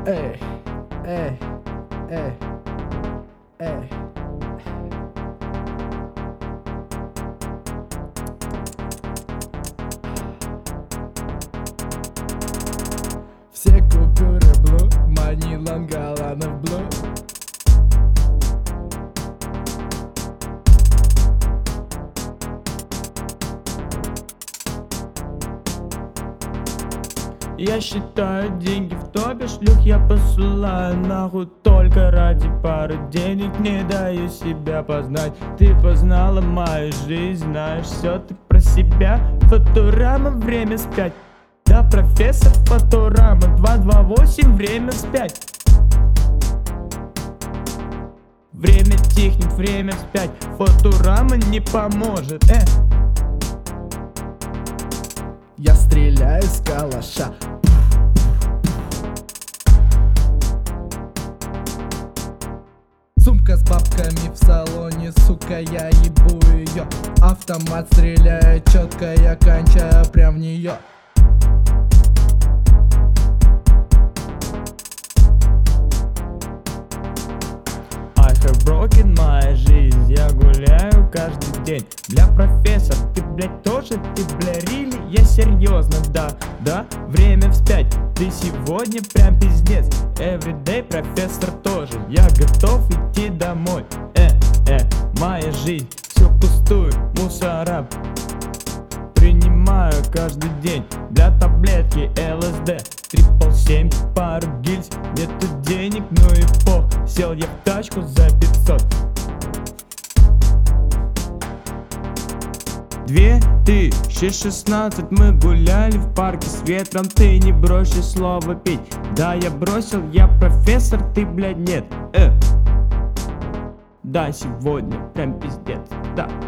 Эй, эй, эй, эй. Все купюры блу, Манилан Галанов блу. Я считаю деньги в топе, шлюх я посылаю нахуй только ради пары денег. Не даю себя познать, ты познала мою жизнь, знаешь все ты про себя. Футурама, время спять. Да, профессор Футурама, 228, время спять. Время тихнет, время спять. Футурама не поможет, Я стреляю с калаша. Сумка с бабками в салоне, сука, я ебу ее. Автомат стреляет четко, я кончаю прям в нее. I have broken моя жизнь, я гуляю каждый день. Бля, профессор, ты, блядь, тоже, ты, бля, рили? Я серьезно, да, время вспять. Ты сегодня прям пиздец. Everyday, профессор тоже. Я готов идти домой. Моя жизнь, все пустую, мусора принимаю каждый день. Для таблетки ЛСД 777, пару гильз, нету денег, ну и пох. Сел я в тачку за 500. 2016 мы гуляли в парке с ветром. Ты не бросишь слово пить. Да, я бросил, я профессор, ты, блядь, нет. Да, сегодня прям пиздец, да.